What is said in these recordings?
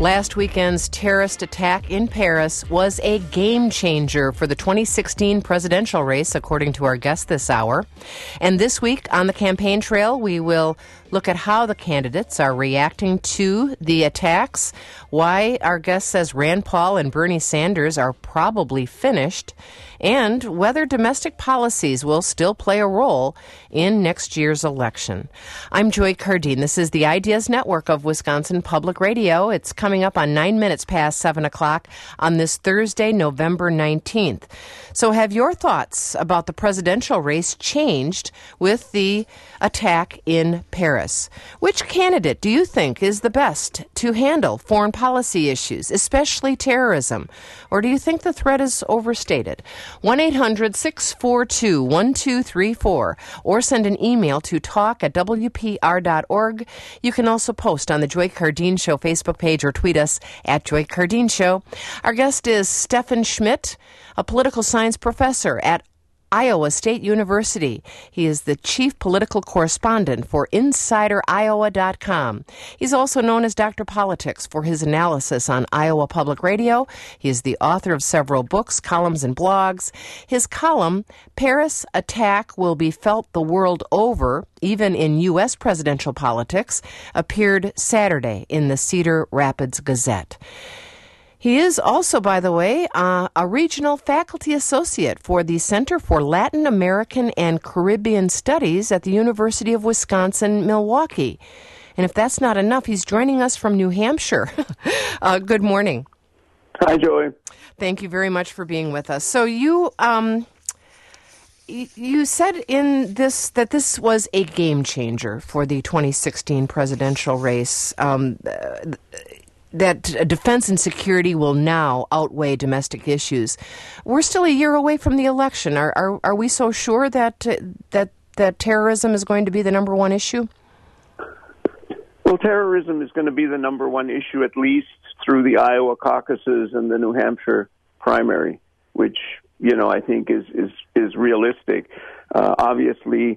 Last weekend's terrorist attack in Paris was a game changer for the 2016 presidential race, according to our guest this hour. And this week on the campaign trail, we will look at how the candidates are reacting to the attacks, why our guest says Rand Paul and Bernie Sanders are probably finished, and whether domestic policies will still play a role in next year's election. I'm Joy Cardine. This is the Ideas Network of Wisconsin Public Radio. It's coming up on 9 minutes past 7 o'clock on this Thursday, November 19th. So have your thoughts about the presidential race changed with the attack in Paris? Which candidate do you think is the best to handle foreign policy issues, especially terrorism? Or do you think the threat is overstated? 1-800-642-1234 or send an email to talk@wpr.org. You can also post on the Joy Cardine Show Facebook page or tweet us at Joy Cardine Show. Our guest is Stephan Schmidt, a political science professor at Iowa State University. He is the chief political correspondent for InsiderIowa.com. He's also known as Dr. Politics for his analysis on Iowa Public Radio. He is the author of several books, columns, and blogs. His column, Paris Attack Will Be Felt the World Over, even in U.S. presidential politics, appeared Saturday in the Cedar Rapids Gazette. He is also, by the way, a regional faculty associate for the Center for Latin American and Caribbean Studies at the University of Wisconsin-Milwaukee. And if that's not enough, he's joining us from New Hampshire. Good morning. Hi, Joy. Thank you very much for being with us. So you said in this that this was a game changer for the 2016 presidential race. That defense and security will now outweigh domestic issues. We're still a year away from the election. Are we so sure that terrorism is going to be the number one issue? Well, terrorism is going to be the number one issue at least through the Iowa caucuses and the New Hampshire primary, which I think is realistic. Obviously,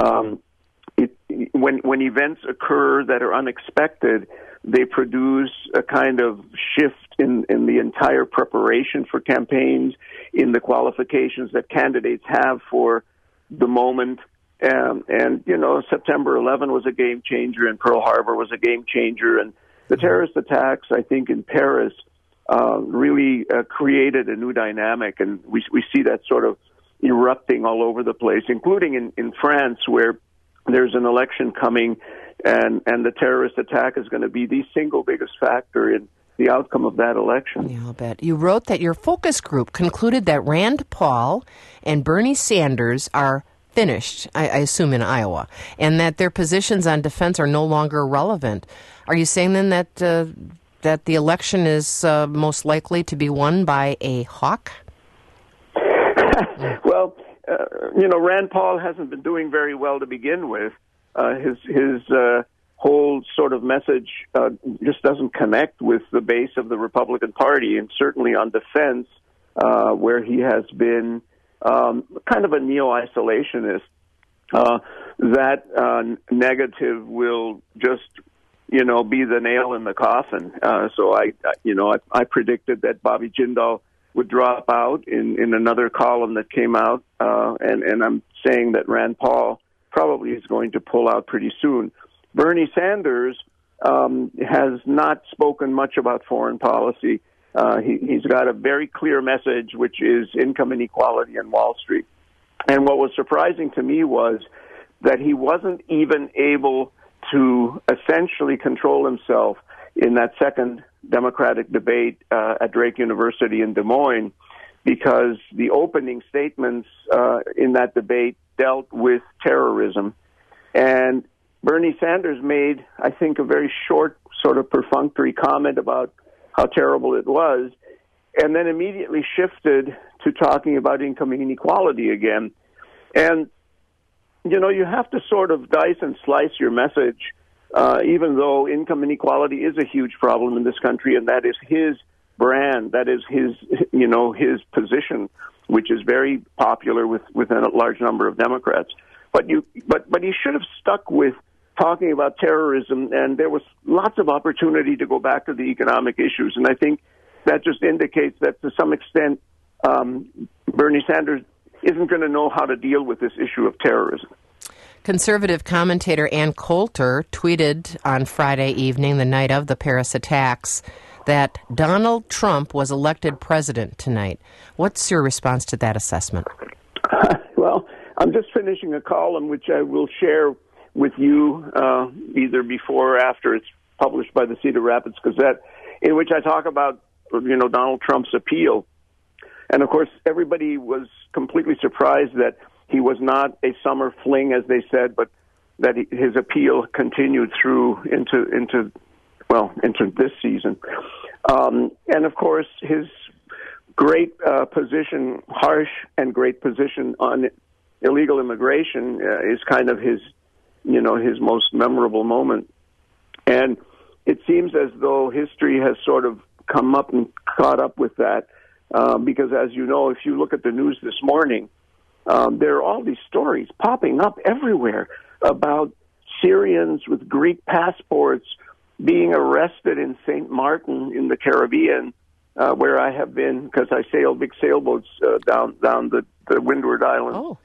when events occur that are unexpected, they produce a kind of shift in the entire preparation for campaigns, in the qualifications that candidates have for the moment. September 11 was a game changer, and Pearl Harbor was a game changer. And the terrorist attacks, I think, in Paris really created a new dynamic, and we see that sort of erupting all over the place, including in France, where there's an election coming, and the terrorist attack is going to be the single biggest factor in the outcome of that election. Yeah, I'll bet. You wrote that your focus group concluded that Rand Paul and Bernie Sanders are finished, I assume in Iowa, and that their positions on defense are no longer relevant. Are you saying then that the election is most likely to be won by a hawk? Well, Rand Paul hasn't been doing very well to begin with. His whole sort of message just doesn't connect with the base of the Republican Party, and certainly on defense, where he has been kind of a neo-isolationist. That negative will just, be the nail in the coffin. So I predicted that Bobby Jindal would drop out in another column that came out, and I'm saying that Rand Paul probably is going to pull out pretty soon. Bernie Sanders has not spoken much about foreign policy. He's got a very clear message, which is income inequality and Wall Street. And what was surprising to me was that he wasn't even able to essentially control himself in that second Democratic debate at Drake University in Des Moines, because the opening statements in that debate dealt with terrorism. And Bernie Sanders made, I think, a very short, sort of perfunctory comment about how terrible it was, and then immediately shifted to talking about income inequality again. And, you have to sort of dice and slice your message, even though income inequality is a huge problem in this country, and that is his brand, that is his position, which is very popular within a large number of Democrats. But he should have stuck with talking about terrorism, and there was lots of opportunity to go back to the economic issues. And I think that just indicates that to some extent, Bernie Sanders isn't going to know how to deal with this issue of terrorism. Conservative commentator Ann Coulter tweeted on Friday evening, the night of the Paris attacks, that Donald Trump was elected president tonight. What's your response to that assessment? Well, I'm just finishing a column which I will share with you either before or after it's published by the Cedar Rapids Gazette, in which I talk about, Donald Trump's appeal. And, of course, everybody was completely surprised that he was not a summer fling, as they said, but that his appeal continued through into this season. And, of course, his great position, harsh and great position on illegal immigration is kind of his most memorable moment. And it seems as though history has sort of come up and caught up with that, because, as you know, if you look at the news this morning, there are all these stories popping up everywhere about Syrians with Greek passports being arrested in St. Martin in the Caribbean, where I have been, because I sail big sailboats down the Windward Islands.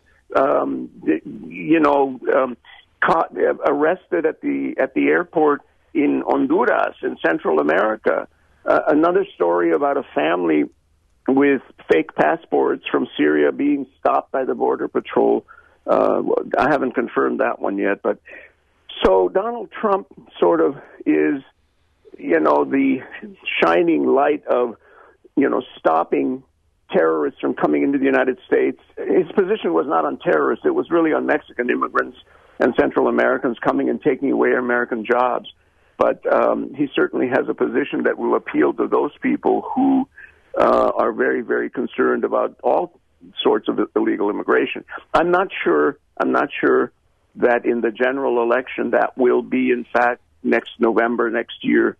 Caught, arrested at the airport in Honduras in Central America. Another story about a family with fake passports from Syria being stopped by the Border Patrol. I haven't confirmed that one yet, but so Donald Trump sort of is, the shining light of, stopping terrorists from coming into the United States. His position was not on terrorists. It was really on Mexican immigrants and Central Americans coming and taking away American jobs. But he certainly has a position that will appeal to those people who are very, very concerned about all sorts of illegal immigration. I'm not sure that in the general election that will be, in fact, next November, next year,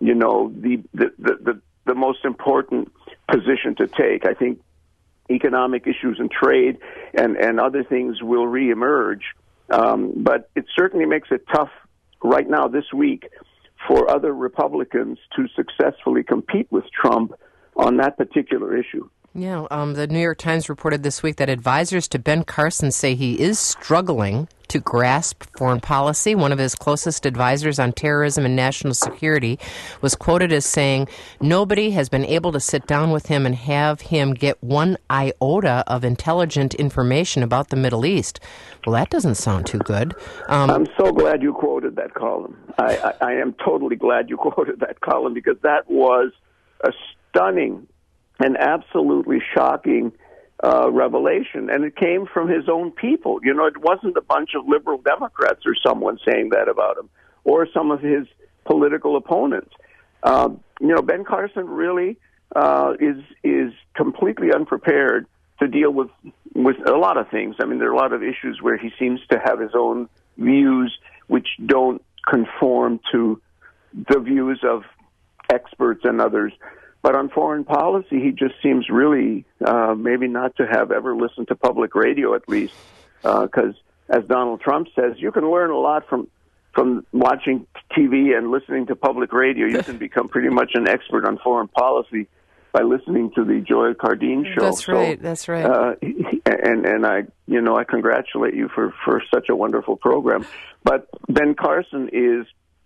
the most important position to take. I think economic issues and trade and other things will reemerge. But it certainly makes it tough right now this week for other Republicans to successfully compete with Trump on that particular issue. Yeah, the New York Times reported this week that advisors to Ben Carson say he is struggling to grasp foreign policy. One of his closest advisors on terrorism and national security was quoted as saying, "Nobody has been able to sit down with him and have him get one iota of intelligent information about the Middle East." Well, that doesn't sound too good. I'm so glad you quoted that column. I am totally glad you quoted that column, because that was a stunning and absolutely shocking revelation, and it came from his own people. It wasn't a bunch of liberal Democrats or someone saying that about him, or some of his political opponents. Ben Carson really is completely unprepared to deal with a lot of things. I mean, there are a lot of issues where he seems to have his own views which don't conform to the views of experts and others. But on foreign policy, he just seems really maybe not to have ever listened to public radio, at least, because, as Donald Trump says, you can learn a lot from watching TV and listening to public radio. You can become pretty much an expert on foreign policy by listening to the Joy Cardin show. That's right. That's right. And I congratulate you for such a wonderful program. But Ben Carson is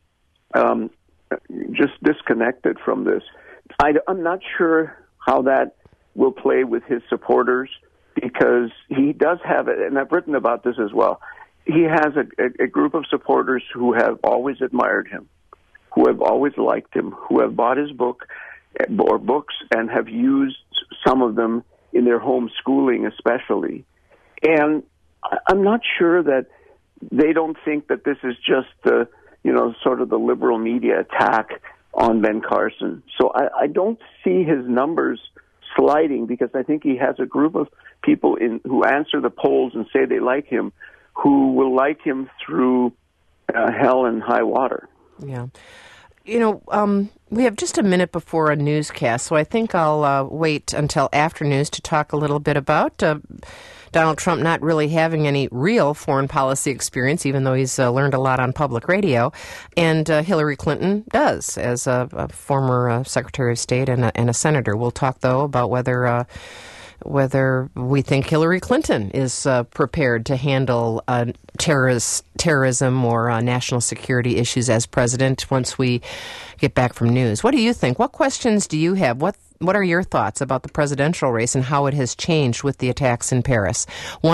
just disconnected from this. I'm not sure how that will play with his supporters, because he does have it, and I've written about this as well. He has a group of supporters who have always admired him, who have always liked him, who have bought his book or books and have used some of them in their home schooling especially. And I'm not sure that they don't think that this is just sort of the liberal media attack on Ben Carson. So I don't see his numbers sliding, because I think he has a group of people who answer the polls and say they like him, who will like him through hell and high water. Yeah. We have just a minute before a newscast, so I think I'll wait until after news to talk a little bit about Donald Trump not really having any real foreign policy experience, even though he's learned a lot on public radio, and Hillary Clinton does as a former Secretary of State and a senator. We'll talk, though, about whether we think Hillary Clinton is prepared to handle terrorism or national security issues as president once we get back from news. What do you think? What questions do you have? What are your thoughts about the presidential race and how it has changed with the attacks in Paris?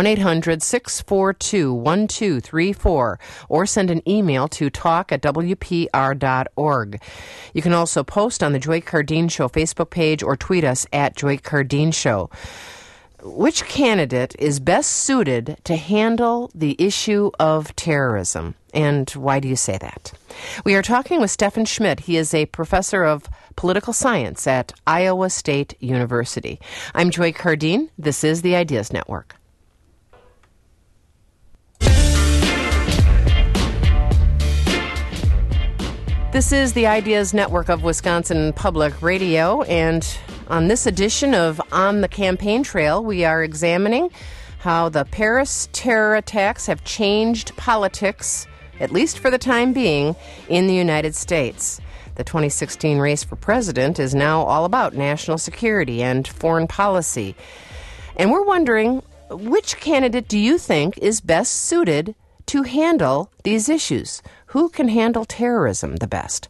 1-800-642-1234 or send an email to talk@wpr.org. You can also post on the Joy Cardeen Show Facebook page or tweet us at Joy Cardeen Show. Which candidate is best suited to handle the issue of terrorism? And why do you say that? We are talking with Stephan Schmidt. He is a professor of political science at Iowa State University. I'm Joy Cardeen. This is the Ideas Network. This is the Ideas Network of Wisconsin Public Radio, and on this edition of On the Campaign Trail, we are examining how the Paris terror attacks have changed politics, at least for the time being, in the United States. The 2016 race for president is now all about national security and foreign policy. And we're wondering, which candidate do you think is best suited to handle these issues? Who can handle terrorism the best?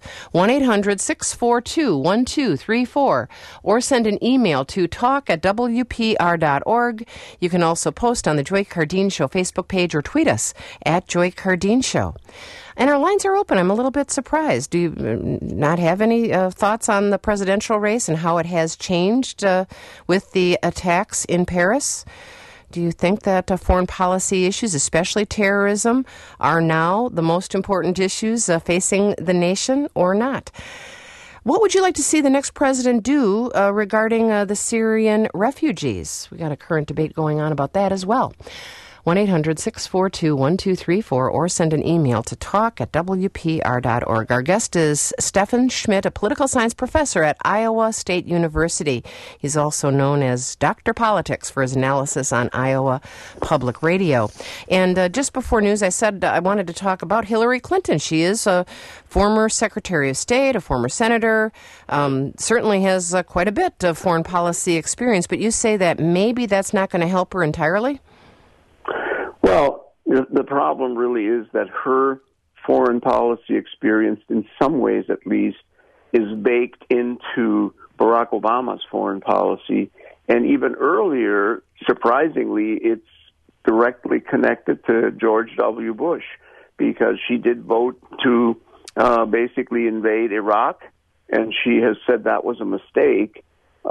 1-800-642-1234 or send an email to talk@wpr.org. You can also post on the Joy Cardeen Show Facebook page or tweet us at Joy Cardeen Show. And our lines are open. I'm a little bit surprised. Do you not have any thoughts on the presidential race and how it has changed with the attacks in Paris? Do you think that foreign policy issues, especially terrorism, are now the most important issues facing the nation or not? What would you like to see the next president do regarding the Syrian refugees? We got a current debate going on about that as well. 1-800-642-1234 or send an email to talk@wpr.org. Our guest is Stephan Schmidt, a political science professor at Iowa State University. He's also known as Dr. Politics for his analysis on Iowa Public Radio. And just before news, I said I wanted to talk about Hillary Clinton. She is a former Secretary of State, a former senator, certainly has quite a bit of foreign policy experience, but you say that maybe that's not going to help her entirely? Well, the problem really is that her foreign policy experience, in some ways at least, is baked into Barack Obama's foreign policy. And even earlier, surprisingly, it's directly connected to George W. Bush, because she did vote to basically invade Iraq, and she has said that was a mistake.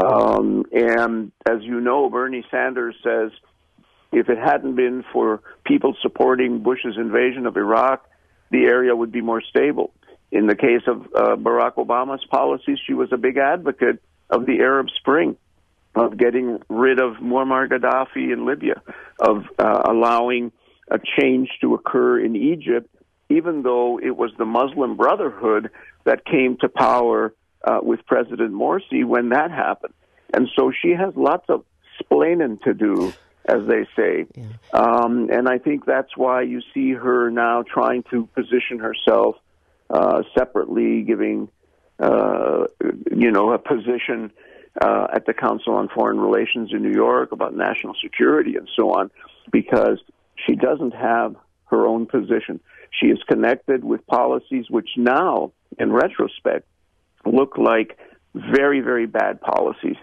And as you know, Bernie Sanders says, if it hadn't been for people supporting Bush's invasion of Iraq, the area would be more stable. In the case of Barack Obama's policies, she was a big advocate of the Arab Spring, of getting rid of Muammar Gaddafi in Libya, of allowing a change to occur in Egypt, even though it was the Muslim Brotherhood that came to power with President Morsi when that happened. And so she has lots of splaining to do, as they say. Yeah. And I think that's why you see her now trying to position herself separately, giving, a position at the Council on Foreign Relations in New York about national security and so on, because she doesn't have her own position. She is connected with policies which now, in retrospect, look like very, very bad policies.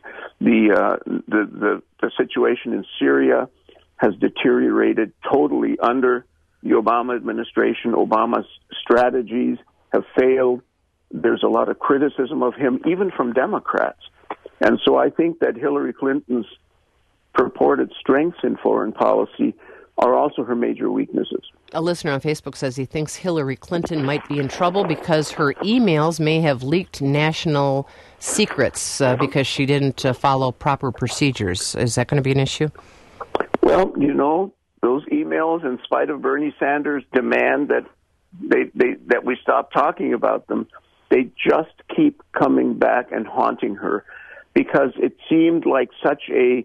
The situation in Syria has deteriorated totally under the Obama administration. Obama's strategies have failed. There's a lot of criticism of him, even from Democrats. And so I think that Hillary Clinton's purported strengths in foreign policy are also her major weaknesses. A listener on Facebook says he thinks Hillary Clinton might be in trouble because her emails may have leaked national secrets because she didn't follow proper procedures. Is that going to be an issue? Well, those emails, in spite of Bernie Sanders' demand that we stop talking about them, they just keep coming back and haunting her because it seemed like such a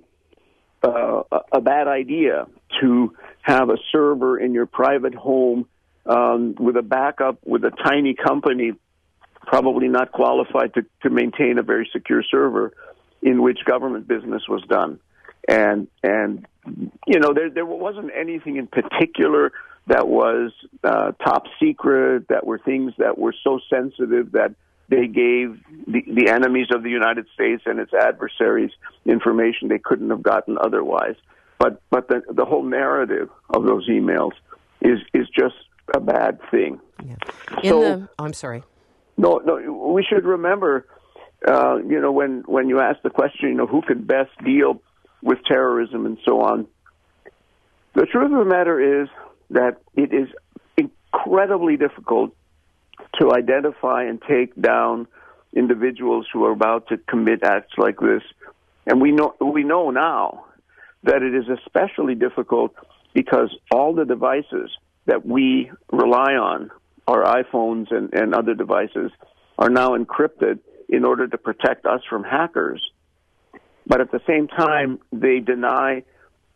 bad idea to have a server in your private home with a backup with a tiny company, probably not qualified to maintain a very secure server, in which government business was done. And you know, there wasn't anything in particular that was top secret, that were things that were so sensitive that they gave the enemies of the United States and its adversaries information they couldn't have gotten otherwise. But the whole narrative of those emails is just a bad thing. Yeah. I'm sorry. No, we should remember, you know, when you ask the question, you know, who could best deal with terrorism and so on, the truth of the matter is that it is incredibly difficult to identify and take down individuals who are about to commit acts like this. And we know now that it is especially difficult because all the devices that we rely on, our iPhones and other devices, are now encrypted in order to protect us from hackers. But at the same time, they deny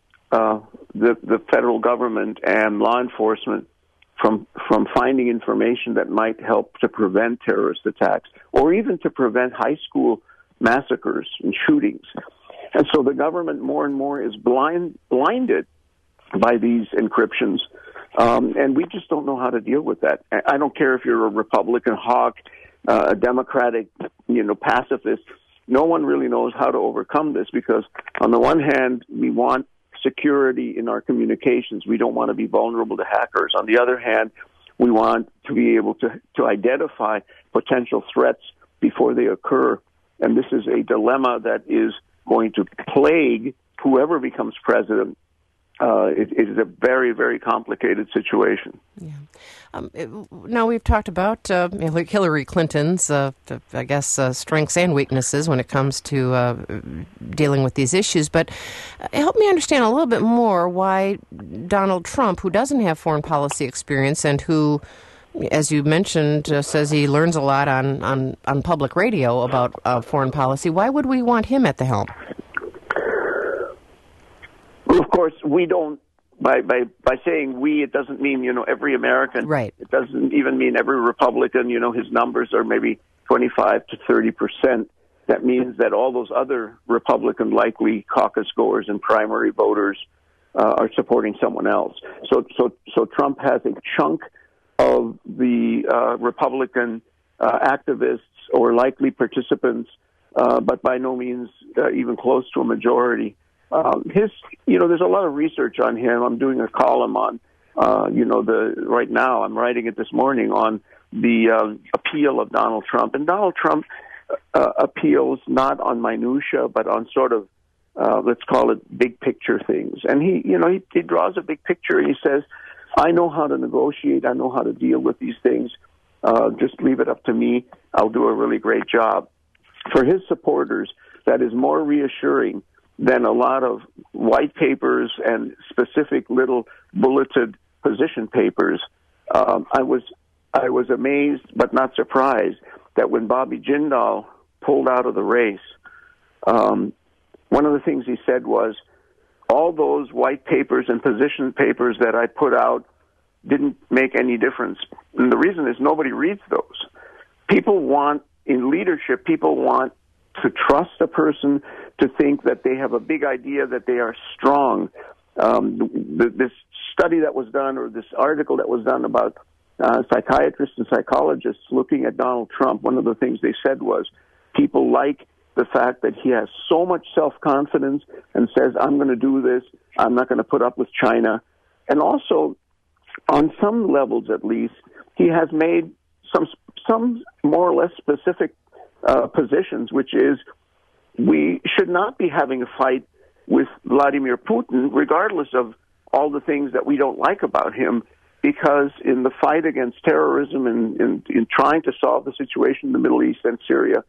the federal government and law enforcement from finding information that might help to prevent terrorist attacks or even to prevent high school massacres and shootings. And so the government more and more is blinded by these encryptions. And we just don't know how to deal with that. I don't care if you're a Republican hawk, a Democratic, you know, pacifist. No one really knows how to overcome this because, on the one hand, we want security in our communications. We don't want to be vulnerable to hackers. On the other hand, we want to be able to identify potential threats before they occur. And this is a dilemma that is going to plague whoever becomes president. It is a very, very complicated situation. Yeah. Now, we've talked about Hillary Clinton's, strengths and weaknesses when it comes to dealing with these issues. But help me understand a little bit more why Donald Trump, who doesn't have foreign policy experience and who, as you mentioned, says he learns a lot on public radio about foreign policy, why would we want him at the helm? Well, of course, we don't, by saying we, it doesn't mean, you know, every American. Right. It doesn't even mean every Republican. You know, his numbers are maybe 25 to 30%. That means that all those other Republican likely caucus goers and primary voters are supporting someone else. So Trump has a chunk of the Republican activists or likely participants, but by no means even close to a majority. There's a lot of research on him. I'm doing a column on, right now I'm writing it this morning on the appeal of Donald Trump. And Donald Trump appeals not on minutia, but on sort of, let's call it big picture things. And he draws a big picture and he says, I know how to negotiate. I know how to deal with these things. Just leave it up to me. I'll do a really great job. For his supporters, that is more reassuring than a lot of white papers and specific little bulleted position papers. I was amazed but not surprised that when Bobby Jindal pulled out of the race, one of the things he said was, all those white papers and position papers that I put out didn't make any difference. And the reason is nobody reads those. People want, in leadership, people want to trust a person, to think that they have a big idea, that they are strong. This study that was done, or this article that was done about psychiatrists and psychologists looking at Donald Trump, one of the things they said was people like the fact that he has so much self-confidence and says, I'm going to do this, I'm not going to put up with China. And also, on some levels at least, he has made some more or less specific positions, which is we should not be having a fight with Vladimir Putin, regardless of all the things that we don't like about him, because in the fight against terrorism and in trying to solve the situation in the Middle East and Syria,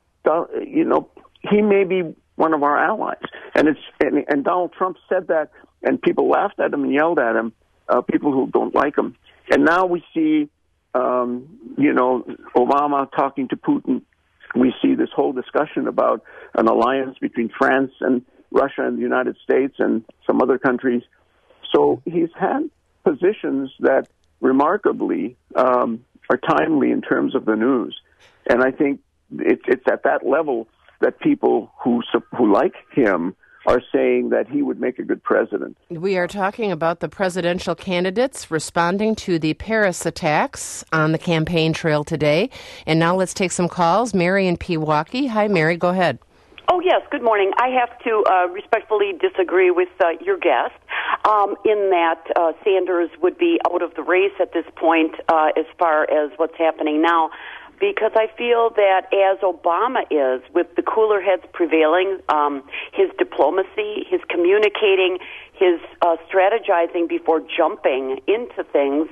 he may be one of our allies. And Donald Trump said that, and people laughed at him and yelled at him, people who don't like him. And now we see Obama talking to Putin, we see this whole discussion about an alliance between France and Russia and the United States and some other countries. So he's had positions that remarkably are timely in terms of the news. And I think it's at that level that people who like him are saying that he would make a good president. We are talking about the presidential candidates responding to the Paris attacks on the campaign trail today. And now let's take some calls. Mary in Pewaukee. Hi, Mary. Go ahead. Oh, yes. Good morning. I have to respectfully disagree with your guest in that Sanders would be out of the race at this point as far as what's happening now, because I feel that as Obama is, with the cooler heads prevailing, his diplomacy, his communicating, his strategizing before jumping into things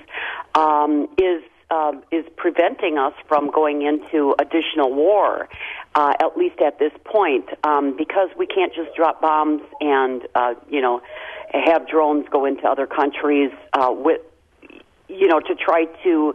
is preventing us from going into additional war, at least at this point, because we can't just drop bombs and, have drones go into other countries to try to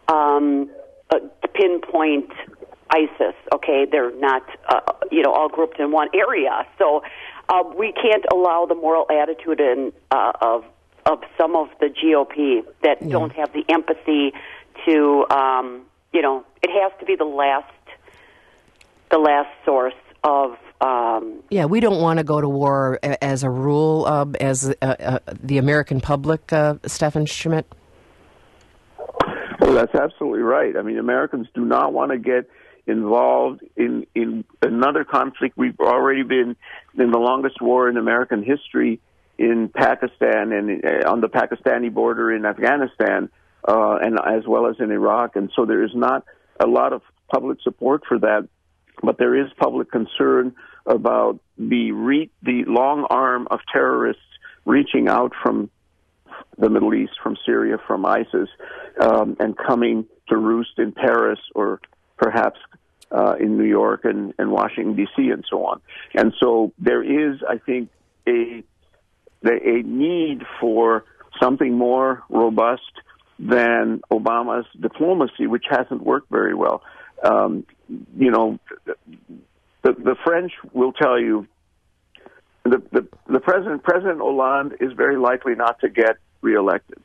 pinpoint ISIS. Okay, they're not, all grouped in one area. So we can't allow the moral attitude of some of the GOP that don't have the empathy to, it has to be the last source of. We don't want to go to war as a rule, as the American public, Stefan Schmidt. Well, that's absolutely right. I mean, Americans do not want to get involved in another conflict. We've already been in the longest war in American history in Pakistan and on the Pakistani border in Afghanistan, and as well as in Iraq. And so there is not a lot of public support for that, but there is public concern about the long arm of terrorists reaching out from the Middle East, from Syria, from ISIS, and coming to roost in Paris or perhaps in New York and Washington, D.C., and so on. And so there is, I think, a need for something more robust than Obama's diplomacy, which hasn't worked very well. The French will tell you the President Hollande is very likely not to get reelected.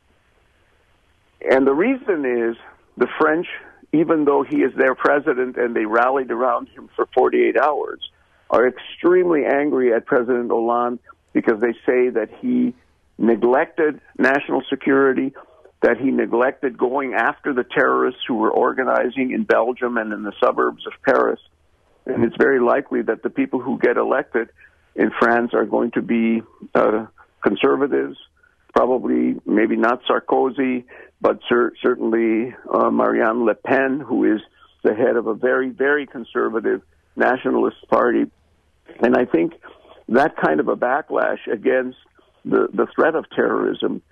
And the reason is the French, even though he is their president and they rallied around him for 48 hours, are extremely angry at President Hollande because they say that he neglected national security, that he neglected going after the terrorists who were organizing in Belgium and in the suburbs of Paris. And it's very likely that the people who get elected in France are going to be conservatives, probably maybe not Sarkozy, but certainly Marianne Le Pen, who is the head of a very, very conservative nationalist party. And I think that kind of a backlash against the threat of terrorism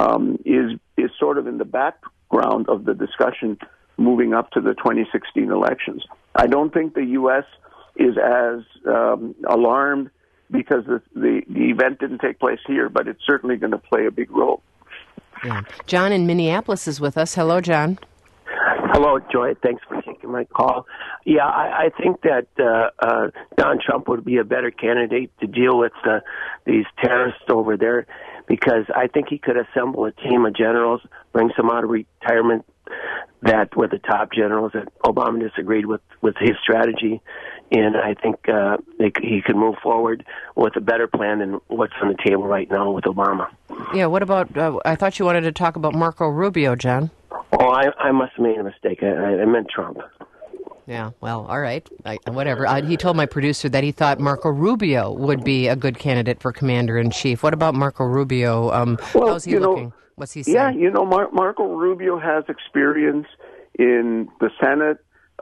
is sort of in the background of the discussion moving up to the 2016 elections. I don't think the U.S. is as alarmed because the event didn't take place here, but it's certainly going to play a big role. Yeah. John in Minneapolis is with us. Hello, John. Hello, Joy. Thanks for taking my call. Yeah, I think that Donald Trump would be a better candidate to deal with these terrorists over there, because I think he could assemble a team of generals, bring some out of retirement that were the top generals that Obama disagreed with his strategy, and I think he could move forward with a better plan than what's on the table right now with Obama. Yeah, what about, I thought you wanted to talk about Marco Rubio, John. Oh, I must have made a mistake. I meant Trump. Yeah, well, all right. Whatever. He told my producer that he thought Marco Rubio would be a good candidate for commander-in-chief. What about Marco Rubio? How's he looking? What's he saying? Yeah, Marco Rubio has experience in the Senate.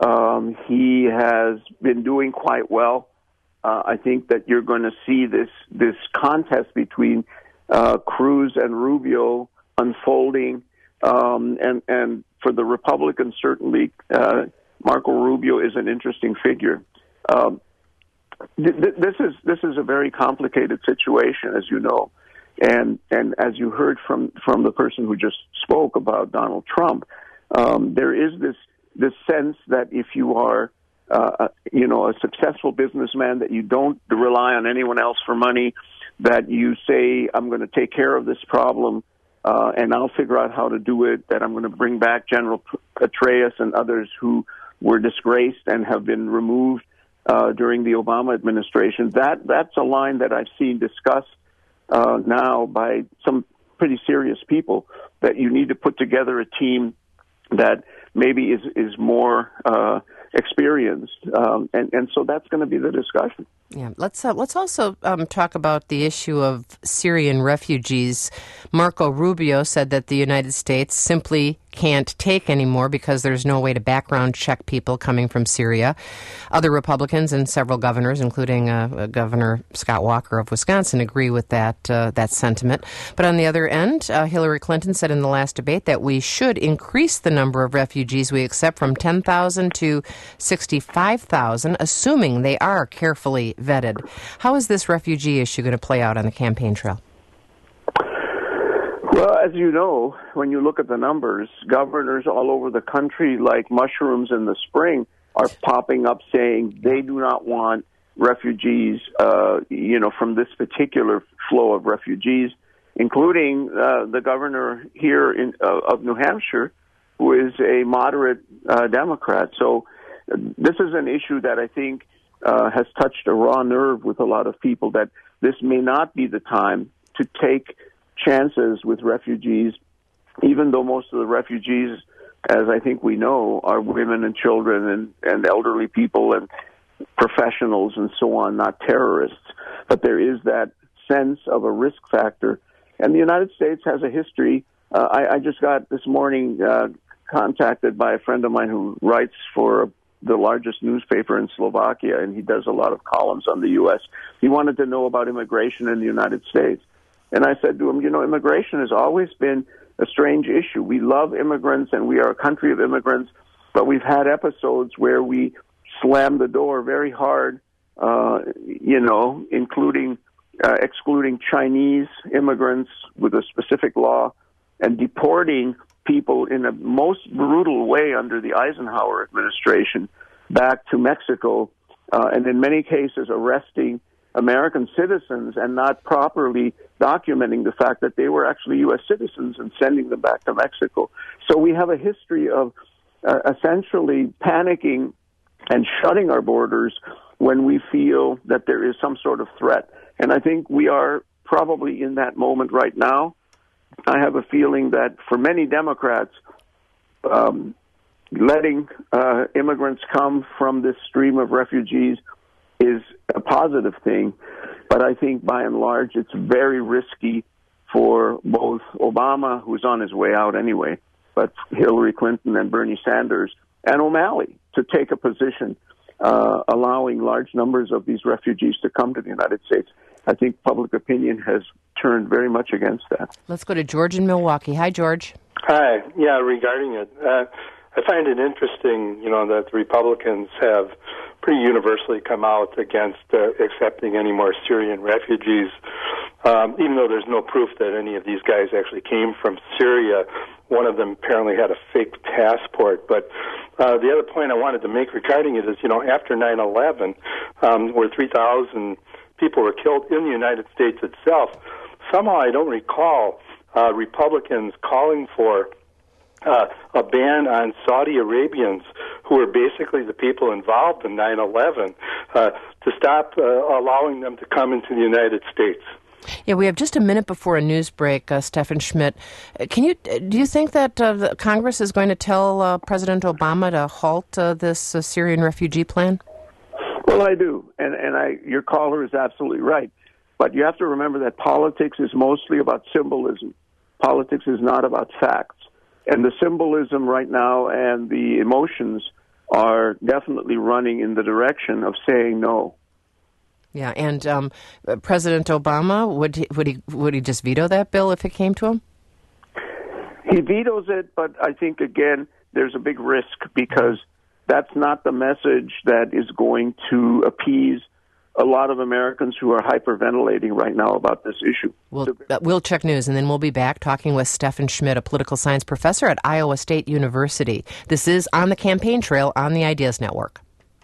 He has been doing quite well. I think that you're going to see this contest between Cruz and Rubio unfolding. And for the Republicans, certainly, Marco Rubio is an interesting figure. This is a very complicated situation, as you know, and as you heard from the person who just spoke about Donald Trump, there is this this sense that if you are, a successful businessman, that you don't rely on anyone else for money, that you say, I'm going to take care of this problem, and I'll figure out how to do it, that I'm going to bring back General Petraeus and others who were disgraced and have been removed during the Obama administration. That's a line that I've seen discussed now by some pretty serious people, that you need to put together a team that maybe is more experienced, and so that's going to be the discussion. Yeah, let's also talk about the issue of Syrian refugees. Marco Rubio said that the United States simply can't take anymore because there's no way to background check people coming from Syria. Other Republicans and several governors, including Governor Scott Walker of Wisconsin, agree with that sentiment. But on the other end, Hillary Clinton said in the last debate that we should increase the number of refugees we accept from 10,000 to 65,000, assuming they are carefully vetted. How is this refugee issue going to play out on the campaign trail? Well, as you know, when you look at the numbers, governors all over the country, like mushrooms in the spring, are popping up saying they do not want refugees, from this particular flow of refugees, including the governor here of New Hampshire, who is a moderate Democrat. So this is an issue that I think has touched a raw nerve with a lot of people, that this may not be the time to take chances with refugees, even though most of the refugees, as I think we know, are women and children and elderly people and professionals and so on, not terrorists. But there is that sense of a risk factor. And the United States has a history. I just got this morning contacted by a friend of mine who writes for the largest newspaper in Slovakia, and he does a lot of columns on the U.S. He wanted to know about immigration in the United States. And I said to him, immigration has always been a strange issue. We love immigrants, and we are a country of immigrants, but we've had episodes where we slam the door very hard, including excluding Chinese immigrants with a specific law and deporting people in a most brutal way under the Eisenhower administration back to Mexico, and in many cases arresting American citizens and not properly documenting the fact that they were actually U.S. citizens and sending them back to Mexico. So we have a history of essentially panicking and shutting our borders when we feel that there is some sort of threat. And I think we are probably in that moment right now. I have a feeling that for many Democrats, letting immigrants come from this stream of refugees is a positive thing, but I think by and large it's very risky for both Obama, who's on his way out anyway, but Hillary Clinton and Bernie Sanders and O'Malley to take a position allowing large numbers of these refugees to come to the United States. I think public opinion has turned very much against that. Let's go to George in Milwaukee. Hi, George. Hi. Yeah, regarding it, I find it interesting, that the Republicans have pretty universally come out against accepting any more Syrian refugees, even though there's no proof that any of these guys actually came from Syria. One of them apparently had a fake passport. But the other point I wanted to make regarding it is, after 9/11, where 3,000 people were killed in the United States itself, somehow I don't recall Republicans calling for a ban on Saudi Arabians, who are basically the people involved in 9/11, to stop allowing them to come into the United States. Yeah, we have just a minute before a news break, Stephen Schmidt. Do you think that the Congress is going to tell President Obama to halt this Syrian refugee plan? Well, I do, and your caller is absolutely right. But you have to remember that politics is mostly about symbolism. Politics is not about facts. And the symbolism right now and the emotions are definitely running in the direction of saying no. Yeah, and President Obama, would he just veto that bill if it came to him? He vetoes it, but I think, again, there's a big risk because that's not the message that is going to appease a lot of Americans who are hyperventilating right now about this issue. We'll check news, and then we'll be back talking with Stephan Schmidt, a political science professor at Iowa State University. This is On the Campaign Trail on the Ideas Network.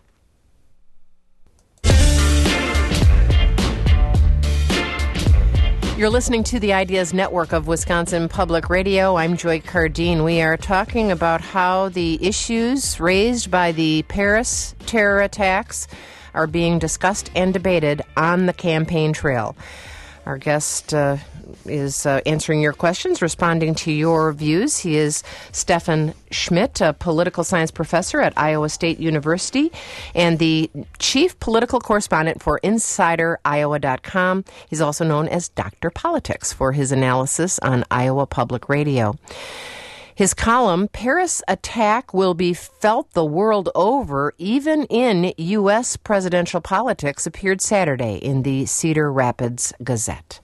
You're listening to the Ideas Network of Wisconsin Public Radio. I'm Joy Cardine. We are talking about how the issues raised by the Paris terror attacks are being discussed and debated on the campaign trail. Our guest is answering your questions, responding to your views. He is Stephan Schmidt, a political science professor at Iowa State University and the chief political correspondent for InsiderIowa.com. He's also known as Dr. Politics for his analysis on Iowa Public Radio. His column, Paris Attack Will Be Felt the World Over, Even in U.S. Presidential Politics, appeared Saturday in the Cedar Rapids Gazette.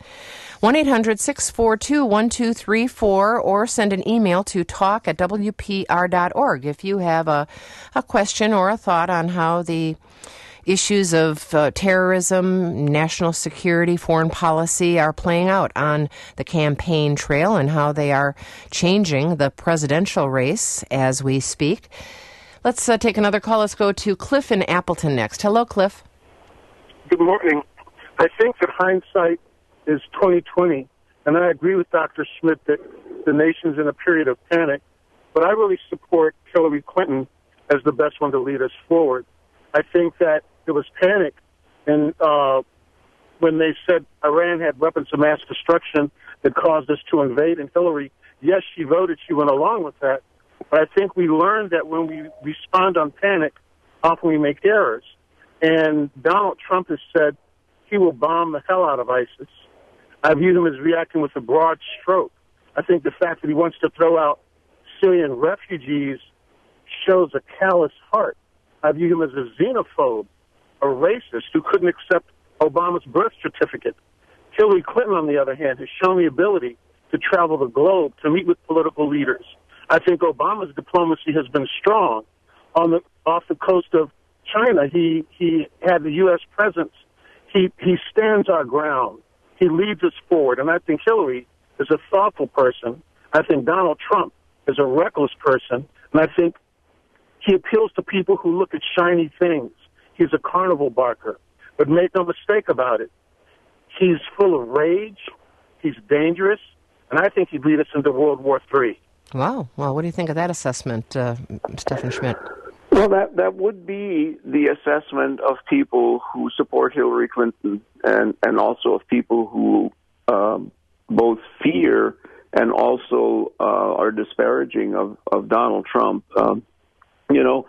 1-800-642-1234 or send an email to talk@wpr.org if you have a question or a thought on how the issues of terrorism, national security, foreign policy are playing out on the campaign trail and how they are changing the presidential race as we speak. Let's take another call. Let's go to Cliff in Appleton next. Hello, Cliff. Good morning. I think that hindsight is 20/20, and I agree with Dr. Schmidt that the nation's in a period of panic, but I really support Hillary Clinton as the best one to lead us forward. I think that there was panic and when they said Iran had weapons of mass destruction that caused us to invade, and Hillary, yes, she voted, she went along with that, but I think we learned that when we respond on panic, often we make errors. And Donald Trump has said he will bomb the hell out of ISIS. I view him as reacting with a broad stroke. I think the fact that he wants to throw out Syrian refugees shows a callous heart. I view him as a xenophobe, a racist who couldn't accept Obama's birth certificate. Hillary Clinton, on the other hand, has shown the ability to travel the globe to meet with political leaders. I think Obama's diplomacy has been strong. Off the coast of China, he had the U.S. presence. He stands our ground. He leads us forward. And I think Hillary is a thoughtful person. I think Donald Trump is a reckless person. And I think he appeals to people who look at shiny things. He's a carnival barker. But make no mistake about it. He's full of rage. He's dangerous. And I think he'd lead us into World War III. Wow. Well, what do you think of that assessment, Stephan Schmidt? Well, that would be the assessment of people who support Hillary Clinton and also of people who both fear and also are disparaging of Donald Trump. Can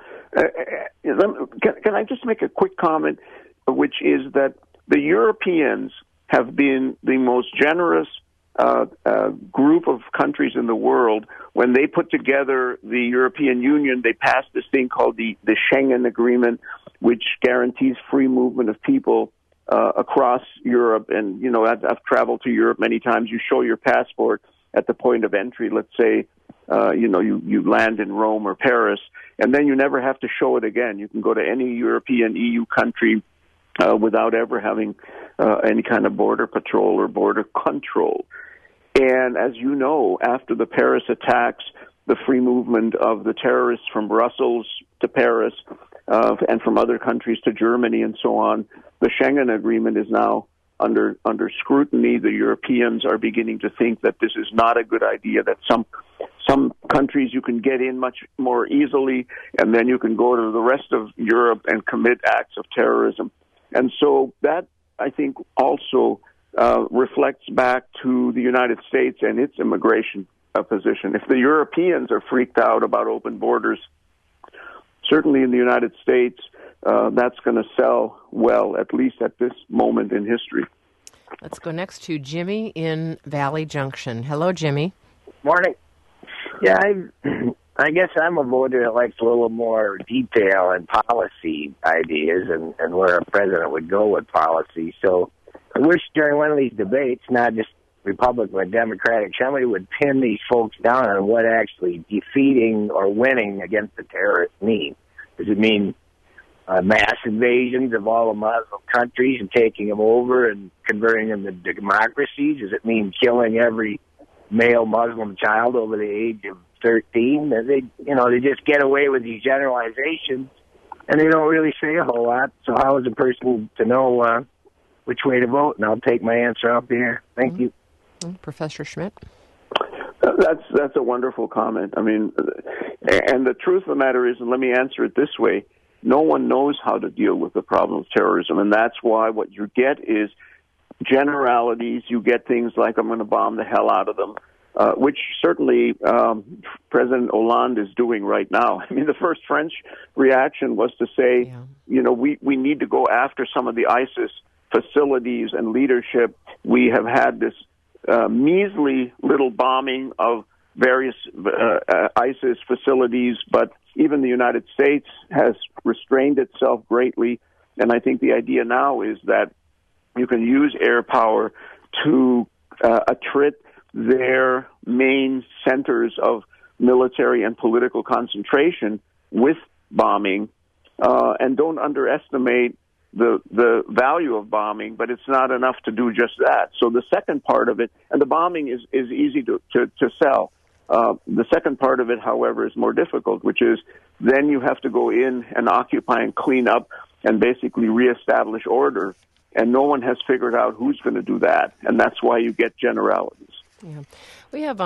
I just make a quick comment, which is that the Europeans have been the most generous group of countries in the world. When they put together the European Union, they passed this thing called the Schengen Agreement, which guarantees free movement of people across Europe. And, I've traveled to Europe many times. You show your passport at the point of entry. Let's say, you land in Rome or Paris, and then you never have to show it again. You can go to any European EU country without ever having any kind of border patrol or border control. And as you know, after the Paris attacks, the free movement of the terrorists from Brussels to Paris and from other countries to Germany and so on, the Schengen Agreement is now under scrutiny. The Europeans are beginning to think that this is not a good idea, that some countries you can get in much more easily, and then you can go to the rest of Europe and commit acts of terrorism. And so that, I think, also reflects back to the United States and its immigration position. If the Europeans are freaked out about open borders, certainly in the United States, that's going to sell well, at least at this moment in history. Let's go next to Jimmy in Valley Junction. Hello, Jimmy. Morning. Yeah, I guess I'm a voter that likes a little more detail and policy ideas and where a president would go with policy. So I wish during one of these debates, not just Republican or Democratic, somebody would pin these folks down on what actually defeating or winning against the terrorists mean. Does it mean mass invasions of all the Muslim countries and taking them over and converting them to democracies? Does it mean killing every male Muslim child over the age of 13? They just get away with these generalizations, and they don't really say a whole lot. So how is a person to know which way to vote? And I'll take my answer up here. Thank you. Professor Schmidt? That's a wonderful comment. I mean, and the truth of the matter is, and let me answer it this way, no one knows how to deal with the problem of terrorism, and that's why what you get is generalities. You get things like, I'm going to bomb the hell out of them, which certainly President Hollande is doing right now. I mean, the first French reaction was to say, we need to go after some of the ISIS facilities and leadership. We have had this measly little bombing of various ISIS facilities, but even the United States has restrained itself greatly. And I think the idea now is that you can use air power to attrit their main centers of military and political concentration with bombing, and don't underestimate the value of bombing, but it's not enough to do just that. So the second part of it, and the bombing is easy to sell. The second part of it, however, is more difficult, which is then you have to go in and occupy and clean up and basically reestablish order. And no one has figured out who's going to do that. And that's why you get generalities. Yeah. We have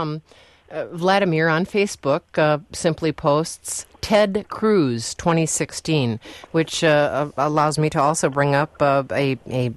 Vladimir on Facebook simply posts Ted Cruz 2016, which allows me to also bring up a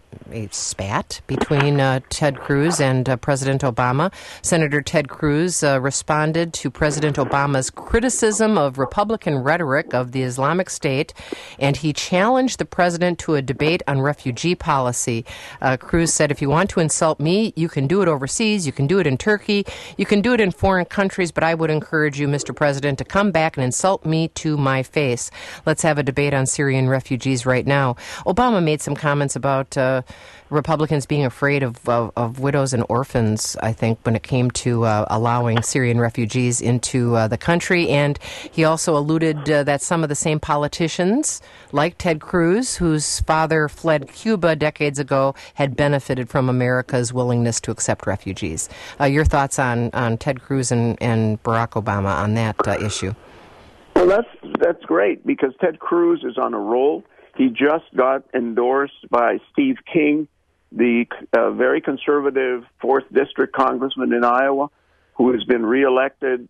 spat between Ted Cruz and President Obama. Senator Ted Cruz responded to President Obama's criticism of Republican rhetoric of the Islamic State, and he challenged the president to a debate on refugee policy. Cruz said, if you want to insult me, you can do it overseas, you can do it in Turkey, you can do it in foreign countries, but I would encourage you, Mr. President, to come back and insult me to my face. Let's have a debate on Syrian refugees right now. Obama made some comments about Republicans being afraid of widows and orphans, I think, when it came to allowing Syrian refugees into the country. And he also alluded that some of the same politicians, like Ted Cruz, whose father fled Cuba decades ago, had benefited from America's willingness to accept refugees. Your thoughts on Ted Cruz and Barack Obama on that issue? Well, that's great, because Ted Cruz is on a roll. He just got endorsed by Steve King, the very conservative 4th District congressman in Iowa, who has been reelected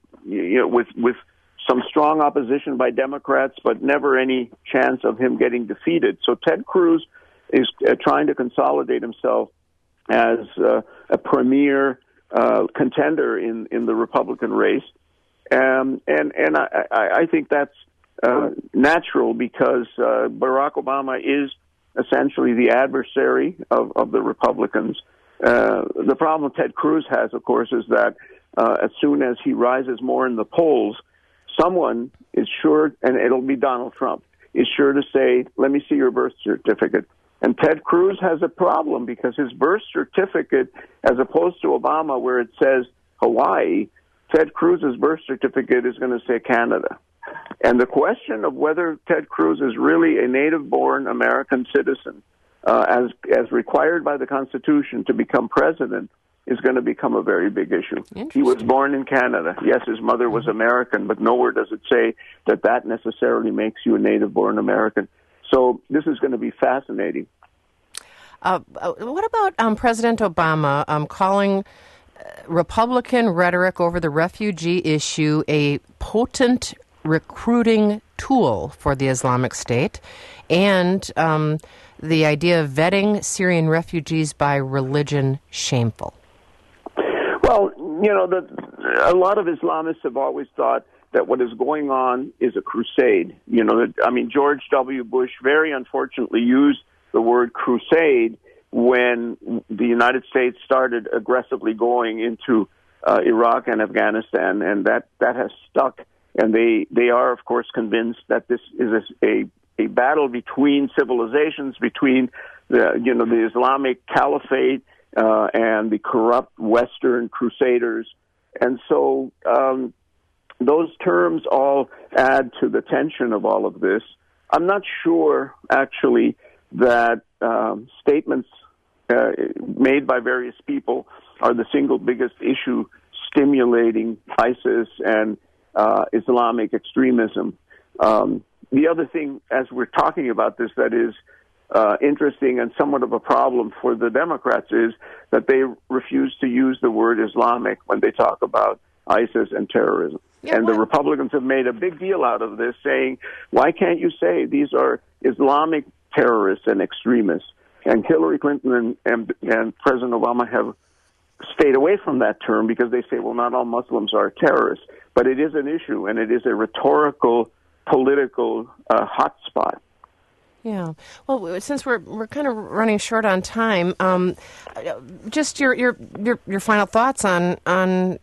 with some strong opposition by Democrats, but never any chance of him getting defeated. So Ted Cruz is trying to consolidate himself as a premier contender in the Republican race. And I think that's natural, because Barack Obama is essentially the adversary of the Republicans. The problem Ted Cruz has, of course, is that as soon as he rises more in the polls, someone is sure, and it'll be Donald Trump, is sure to say, let me see your birth certificate. And Ted Cruz has a problem, because his birth certificate, as opposed to Obama where it says Hawaii, Ted Cruz's birth certificate is going to say Canada. And the question of whether Ted Cruz is really a native-born American citizen, as required by the Constitution to become president, is going to become a very big issue. He was born in Canada. Yes, his mother was American, but nowhere does it say that necessarily makes you a native-born American. So this is going to be fascinating. What about President Obama calling Republican rhetoric over the refugee issue a potent recruiting tool for the Islamic State, and the idea of vetting Syrian refugees by religion shameful? Well, a lot of Islamists have always thought that what is going on is a crusade. George W. Bush very unfortunately used the word crusade when the United States started aggressively going into Iraq and Afghanistan, and that has stuck. And they are, of course, convinced that this is a battle between civilizations, between the Islamic Caliphate and the corrupt Western Crusaders. And so those terms all add to the tension of all of this. I'm not sure, actually, that statements made by various people are the single biggest issue stimulating ISIS and Islamic extremism. The other thing, as we're talking about this, that is interesting and somewhat of a problem for the Democrats is that they refuse to use the word Islamic when they talk about ISIS and terrorism. Yeah, and the Republicans have made a big deal out of this, saying, why can't you say these are Islamic terrorists and extremists? And Hillary Clinton and President Obama have stayed away from that term because they say, well, not all Muslims are terrorists. But it is an issue, and it is a rhetorical, political hotspot. Yeah. Well, since we're kind of running short on time, just your final thoughts on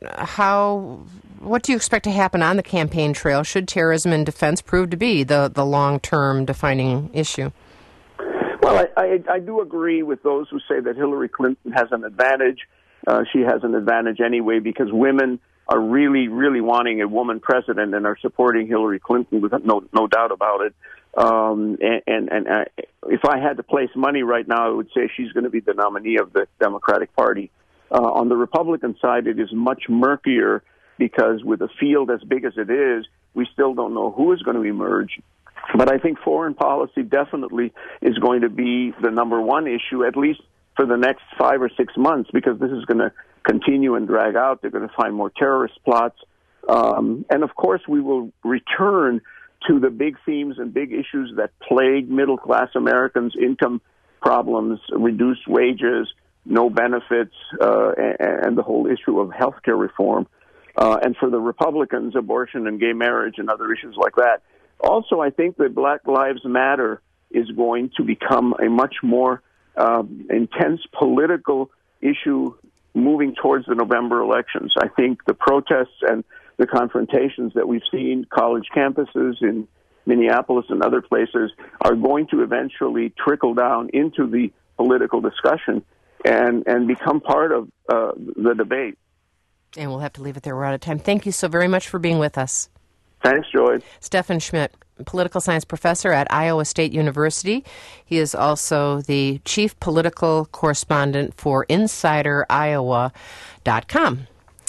what do you expect to happen on the campaign trail should terrorism and defense prove to be the long-term defining issue? Well, I do agree with those who say that Hillary Clinton has an advantage. She has an advantage anyway because women are really, really wanting a woman president and are supporting Hillary Clinton with no doubt about it. And if I had to place money right now, I would say she's going to be the nominee of the Democratic Party. On the Republican side, it is much murkier because with a field as big as it is, we still don't know who is going to emerge. But I think foreign policy definitely is going to be the number one issue, at least for the next 5 or 6 months, because this is going to continue and drag out. They're going to find more terrorist plots. And, of course, we will return to the big themes and big issues that plague middle-class Americans, income problems, reduced wages, no benefits, and the whole issue of health care reform. And for the Republicans, abortion and gay marriage and other issues like that. Also, I think that Black Lives Matter is going to become a much more intense political issue moving towards the November elections. I think the protests and the confrontations that we've seen, college campuses in Minneapolis and other places, are going to eventually trickle down into the political discussion and become part of the debate. And we'll have to leave it there. We're out of time. Thank you so very much for being with us. Thanks, Joy. Stephan Schmidt, political science professor at Iowa State University. He is also the chief political correspondent for InsiderIowa.com.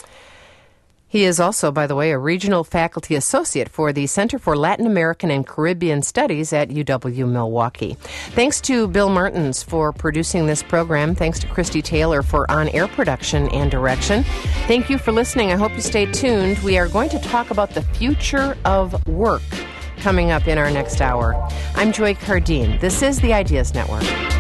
He is also, by the way, a regional faculty associate for the Center for Latin American and Caribbean Studies at UW-Milwaukee. Thanks to Bill Martins for producing this program. Thanks to Christy Taylor for on-air production and direction. Thank you for listening. I hope you stay tuned. We are going to talk about the future of work coming up in our next hour. I'm Joy Cardine. This is the Ideas Network.